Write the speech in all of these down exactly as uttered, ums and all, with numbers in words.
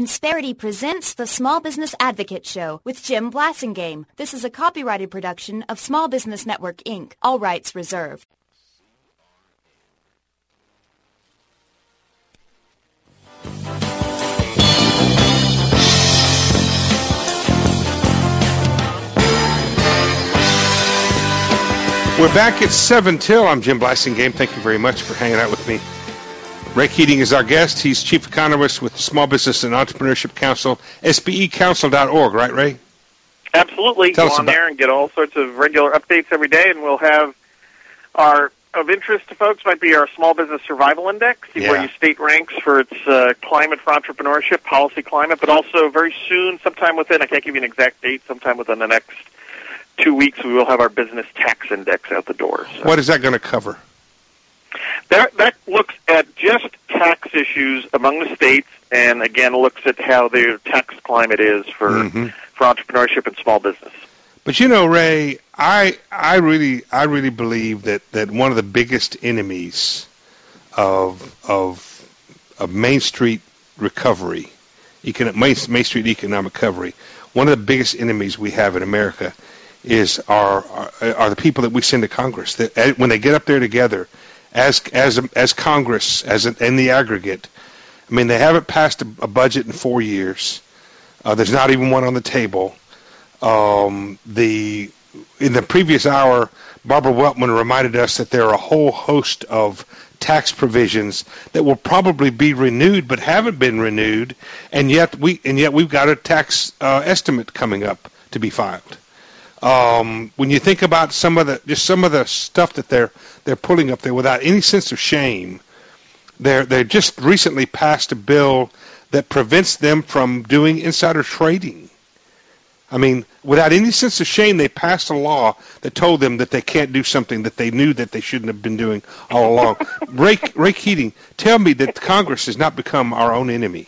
Insperity presents the Small Business Advocate Show with Jim Blasingame. This is a copyrighted production of Small Business Network, Incorporated. All rights reserved. We're back at seven till. I'm Jim Blasingame. Thank you very much for hanging out with me. Ray Keating is our guest. He's chief economist with the Small Business and Entrepreneurship Council, S B E council dot org, right, Ray? Absolutely. Tell Go us on about- there and get all sorts of regular updates every day, and we'll have our of interest to folks might be our Small Business Survival Index, see Yeah. where your state ranks for its uh, climate for entrepreneurship, policy climate, but also very soon, sometime within, I can't give you an exact date, sometime within the next two weeks, we will have our Business Tax Index out the door. So. What is that going to cover? That, that looks at just tax issues among the states, and again looks at how their tax climate is for Mm-hmm. for entrepreneurship and small business. But you know, Ray, I I really I really believe that, that one of the biggest enemies of of of Main Street recovery, econ- Main, Main Street economic recovery, one of the biggest enemies we have in America is our are, are the people that we send to Congress. That when they get up there together, as as as Congress, as a, in the aggregate, I mean, they haven't passed a, a budget in four years. Uh, there's not even one on the table. Um, the in the previous hour, Barbara Weltman reminded us that there are a whole host of tax provisions that will probably be renewed, but haven't been renewed, and yet we and yet we've got a tax uh, estimate coming up to be filed. Um, when you think about some of the just some of the stuff that they're they're pulling up there without any sense of shame, they're they just recently passed a bill that prevents them from doing insider trading. I mean, without any sense of shame, they passed a law that told them that they can't do something that they knew that they shouldn't have been doing all along. Ray, Ray Keating, tell me that Congress has not become our own enemy.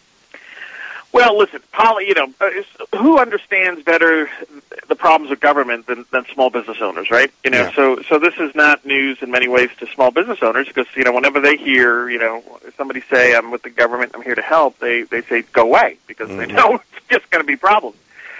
Well, listen, Polly, you know, uh, who understands better the problems of government than, than small business owners, right? You know, Yeah. so so this is not news in many ways to small business owners because, you know, whenever they hear, you know, somebody say, I'm with the government, I'm here to help, they, they say, go away, because mm-hmm. they know it's just going to be problems.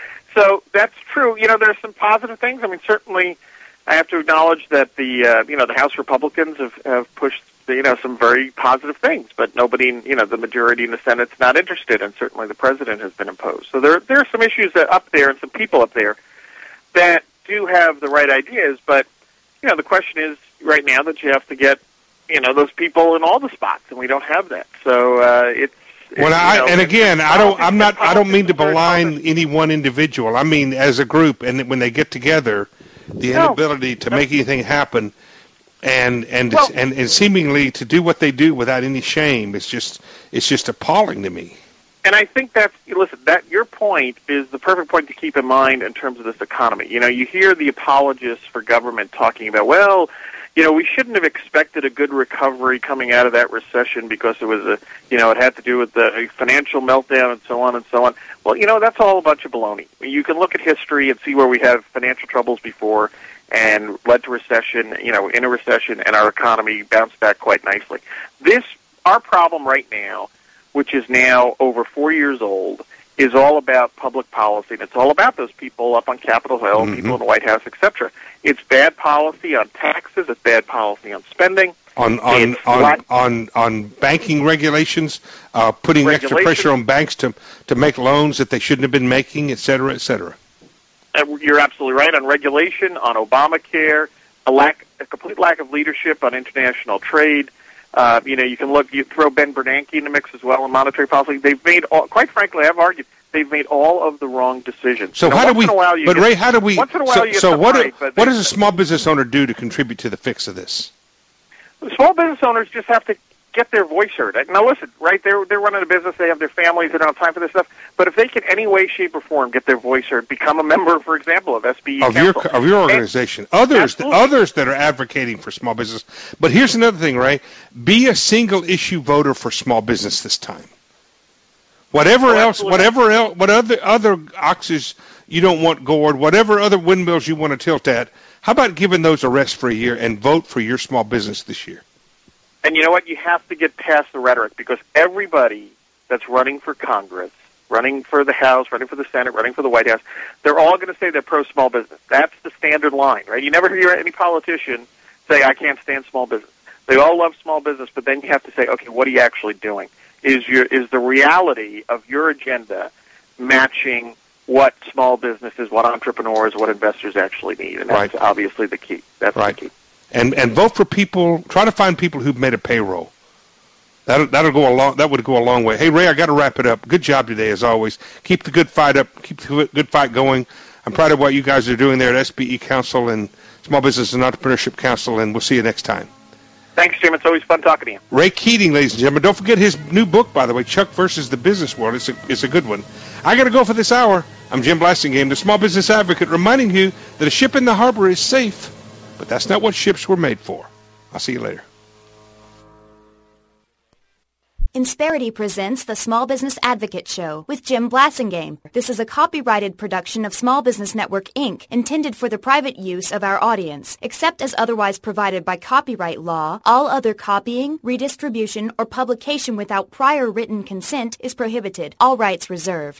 So that's true. You know, there's some positive things. I mean, certainly I have to acknowledge that the, uh, you know, the House Republicans have, have pushed you know, some very positive things, but nobody, you know, the majority in the Senate's not interested, and certainly the president has been imposed. So there, there are some issues that up there and some people up there that do have the right ideas, but, you know, the question is right now that you have to get, you know, those people in all the spots, and we don't have that. So uh, it's, Well, you I, know, and again, I don't. I'm not. I don't mean to politics is beline very any one individual. I mean as a group, and when they get together, the No. inability to make anything happen, and and Well- and and seemingly to do what they do without any shame, it's just it's just appalling to me. And I think that's, listen, that your point is the perfect point to keep in mind in terms of this economy. You know, you hear the apologists for government talking about, well, you know, we shouldn't have expected a good recovery coming out of that recession because it was a, you know, it had to do with the financial meltdown and so on and so on. Well, you know, that's all a bunch of baloney. You can look at history and see where we have financial troubles before and led to recession, you know, in a recession, and our economy bounced back quite nicely. This, our problem right now, which is now over four years old, is all about public policy, and it's all about those people up on Capitol Hill, Mm-hmm. people in the White House, et cetera. It's bad policy on taxes, it's bad policy on spending. On on It's on, what- on on banking regulations, uh, putting extra Regulations. pressure on banks to to make loans that they shouldn't have been making, et cetera, et cetera. And you're absolutely right on regulation, on Obamacare, a lack, a complete lack of leadership on international trade. Uh, you know, you can look, you throw Ben Bernanke in the mix as well on monetary policy. They've made, all, quite frankly, I've argued, they've made all of the wrong decisions. So You know, how do once we? in a while you But get- Ray, how do we? Once in a while so you get so some what? right, do- but what they- does a small business owner do to contribute to the fix of this? Small business owners just have to get their voice heard. Now, listen, right? They're they're running a business. They have their families. They don't have time for this stuff. But if they can, any way, shape, or form, get their voice heard, become a member, for example, of S B E Of your Council. of your organization, others Absolutely. others that are advocating for small business. But here's another thing, Ray: be a single issue voter for small business this time. Whatever Oh, else, absolutely. whatever else, what other other oxes you don't want gored, whatever other windmills you want to tilt at, how about giving those a rest for a year and vote for your small business this year? And you know what? You have to get past the rhetoric because everybody that's running for Congress, running for the House, running for the Senate, running for the White House, they're all going to say they're pro-small business. That's the standard line, right? You never hear any politician say, I can't stand small business. They all love small business, but then you have to say, okay, what are you actually doing? Is your is the reality of your agenda matching what small businesses, what entrepreneurs, what investors actually need? And that's right. obviously the key. That's right. the key. And and vote for people. Try to find people who've made a payroll. That'll that'll go a long. That would go a long way. Hey Ray, I got to wrap it up. Good job today, as always. Keep the good fight up. Keep the good fight going. I'm proud of what you guys are doing there at S B E Council and Small Business and Entrepreneurship Council. And we'll see you next time. Thanks, Jim. It's always fun talking to you. Ray Keating, ladies and gentlemen. Don't forget his new book, by the way, Chuck versus the Business World. It's a it's a good one. I got to go for this hour. I'm Jim Blasingame, the Small Business Advocate, reminding you that a ship in the harbor is safe, but that's not what ships were made for. I'll see you later. Insperity presents the Small Business Advocate Show with Jim Blasingame. This is a copyrighted production of Small Business Network, Incorporated, intended for the private use of our audience. Except as otherwise provided by copyright law, all other copying, redistribution, or publication without prior written consent is prohibited. All rights reserved.